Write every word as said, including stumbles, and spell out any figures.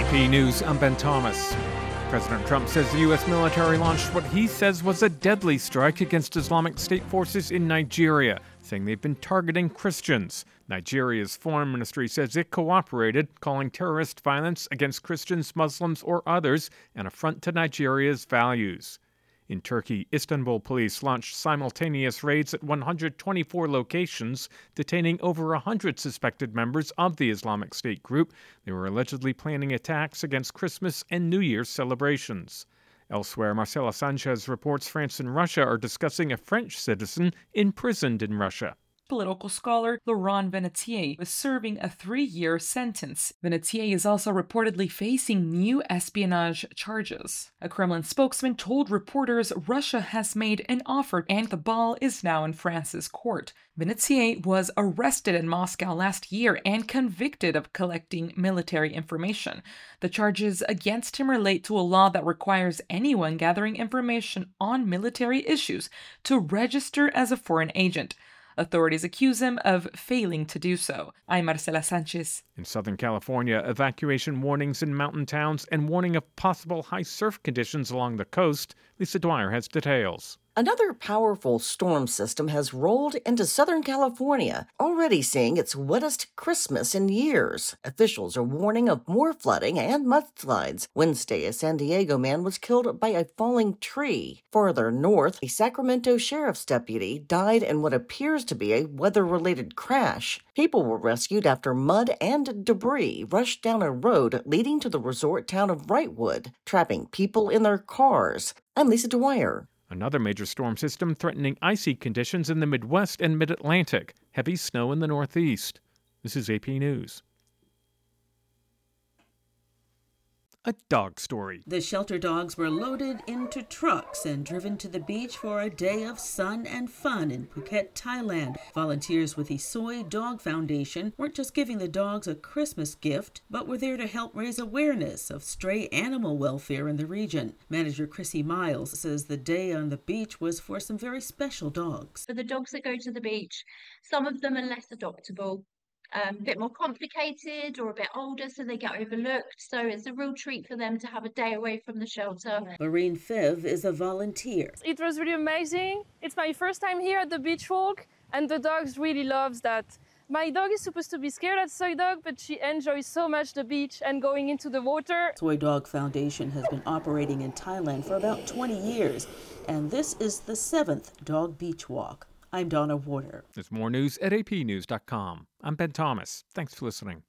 A P News, I'm Ben Thomas. President Trump says the U S military launched what he says was a deadly strike against Islamic State forces in Nigeria, saying they've been targeting Christians. Nigeria's foreign ministry says it cooperated, calling terrorist violence against Christians, Muslims, or others an affront to Nigeria's values. In Turkey, Istanbul police launched simultaneous raids at one hundred twenty-four locations, detaining over one hundred suspected members of the Islamic State group. They were allegedly planning attacks against Christmas and New Year's celebrations. Elsewhere, Marcela Sanchez reports France and Russia are discussing a French citizen imprisoned in Russia. Political scholar Laurent Venetier is serving a three-year sentence. Venetier is also reportedly facing new espionage charges. A Kremlin spokesman told reporters Russia has made an offer and the ball is now in France's court. Venetier was arrested in Moscow last year and convicted of collecting military information. The charges against him relate to a law that requires anyone gathering information on military issues to register as a foreign agent. Authorities accuse him of failing to do so. I'm Marcela Sanchez. In Southern California, evacuation warnings in mountain towns and warning of possible high surf conditions along the coast. Lisa Dwyer has details. Another powerful storm system has rolled into Southern California, already seeing its wettest Christmas in years. Officials are warning of more flooding and mudslides. Wednesday, a San Diego man was killed by a falling tree. Farther north, a Sacramento sheriff's deputy died in what appears to be a weather-related crash. People were rescued after mud and debris rushed down a road leading to the resort town of Wrightwood, trapping people in their cars. I'm Lisa Dwyer. Another major storm system threatening icy conditions in the Midwest and Mid-Atlantic. Heavy snow in the Northeast. This is A P News. A dog story. The shelter dogs were loaded into trucks and driven to the beach for a day of sun and fun in Phuket, Thailand. Volunteers with the Soy Dog Foundation weren't just giving the dogs a Christmas gift, but were there to help raise awareness of stray animal welfare in the region. Manager Chrissy Miles says the day on the beach was for some very special dogs. For the dogs that go to the beach, some of them are less adoptable. Um, a bit more complicated or a bit older, so they get overlooked. So it's a real treat for them to have a day away from the shelter. Lorraine Fev is a volunteer. It was really amazing. It's my first time here at the beach walk, and the dogs really loves that. My dog is supposed to be scared at Soy Dog, but she enjoys so much the beach and going into the water. Soy Dog Foundation has been operating in Thailand for about twenty years, and this is the seventh dog beach walk. I'm Donna Warder. There's more news at A P news dot com. I'm Ben Thomas. Thanks for listening.